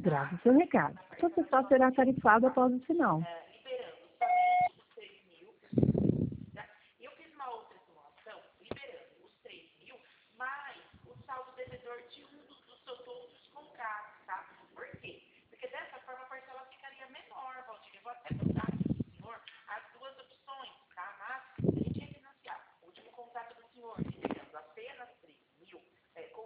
Grave seu recado. Seu pessoal será tarifado após o sinal.